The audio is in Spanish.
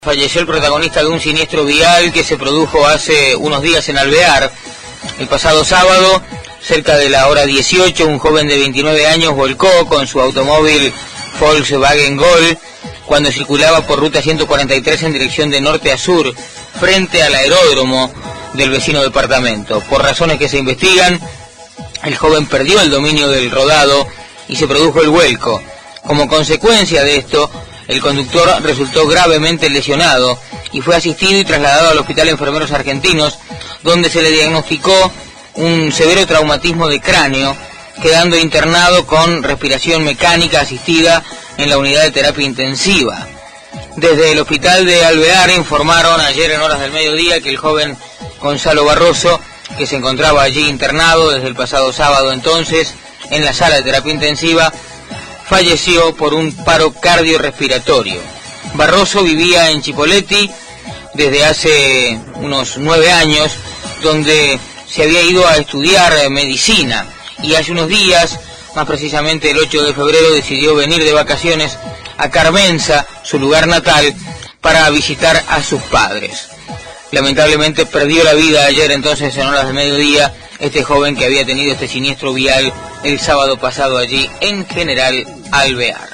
Falleció el protagonista de un siniestro vial que se produjo hace unos días en Alvear. El pasado sábado, cerca de la hora 18, un joven de 29 años volcó con su automóvil Volkswagen Gol cuando circulaba por ruta 143 en dirección de norte a sur, frente al aeródromo del vecino departamento. Por razones que se investigan, el joven perdió el dominio del rodado y se produjo el vuelco. Como consecuencia de esto, el conductor resultó gravemente lesionado y fue asistido y trasladado al Hospital Enfermeros Argentinos, donde se le diagnosticó un severo traumatismo de cráneo, quedando internado con respiración mecánica asistida en la unidad de terapia intensiva. Desde el hospital de Alvear informaron ayer en horas del mediodía que el joven Gonzalo Barroso, que se encontraba allí internado desde el pasado sábado entonces en la sala de terapia intensiva, falleció por un paro cardiorrespiratorio. Barroso vivía en Chipoleti desde hace unos 9 años, donde se había ido a estudiar medicina, y hace unos días, más precisamente el 8 de febrero, decidió venir de vacaciones a Carmenza, su lugar natal, para visitar a sus padres. Lamentablemente perdió la vida ayer entonces en horas de mediodía este joven que había tenido este siniestro vial el sábado pasado allí en General Alvear.